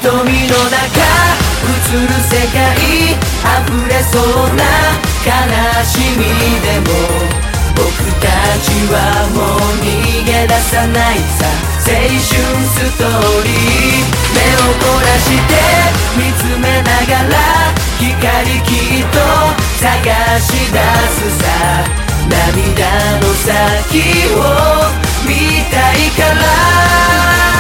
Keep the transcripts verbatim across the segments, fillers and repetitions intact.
の中映る世界溢れそうな悲しみでも僕たちはもう逃げ出さないさ。青春ストーリー目を凝らして見つめながら光きっと探し出すさ。涙の先を見たいから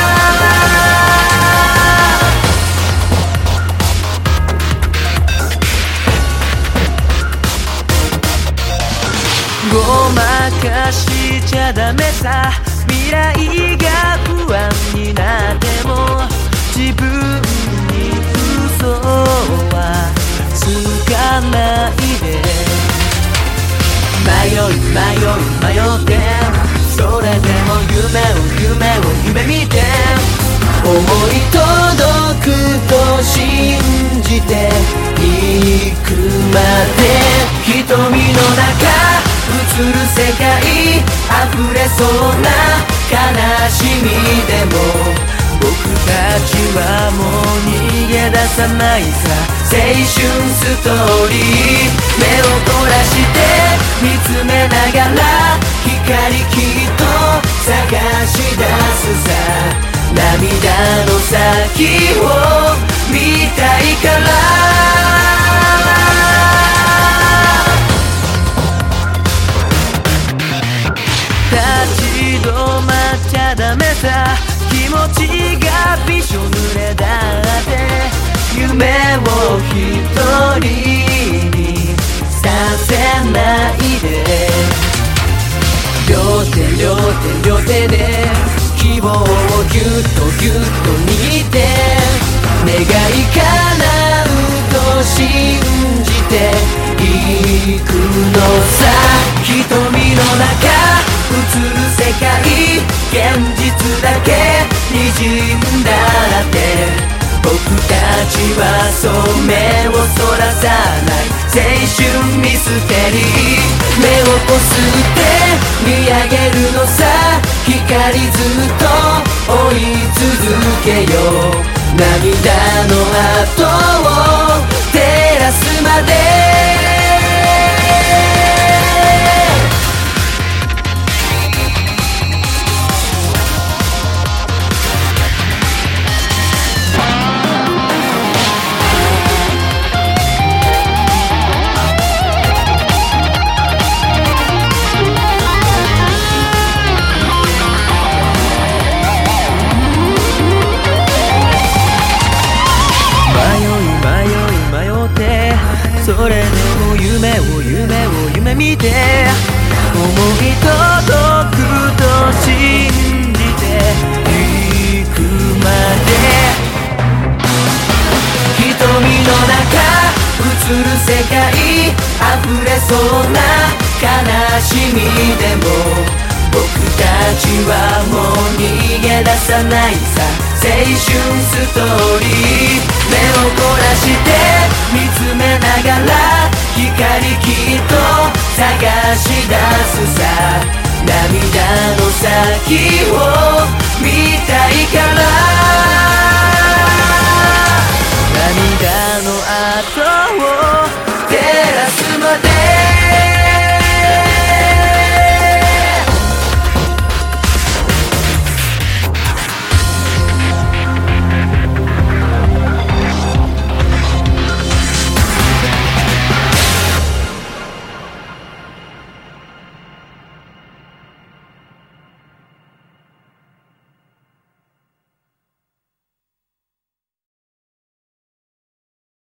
ごまかしちゃダメさ。未来が不安になっても自分に嘘はつかないで。迷い迷い迷ってそれでも夢を夢を夢見て思い届くと信じていくまで。瞳の中映る世界溢れそうな悲しみでも僕たちはもう逃げ出さないさ。青春ストーリー目を凝らして見つめながら光きっと探し出すさ。涙の先を見たいから立ち止まっちゃダメさ。気持ちがびしょ濡れだって夢を一人にさせないで。両手両手両手で希望をぎゅっとぎゅっと握って願い叶うと信じていくのさ。瞳の中映る世界現実だけ滲んだって僕たちはそう目をそらさない青春ミステリー。目をこすって見上げるのさ。光ずっと追い続けよう。涙の跡を照らすまで。それでも夢を夢を夢見て思い届くと信じていくまで。瞳の中映る世界溢れそうな悲しみでも僕たちはもう逃げ出さないさ。青春ストーリー目を凝らして見つめながら光きっと探し出すさ。涙の先を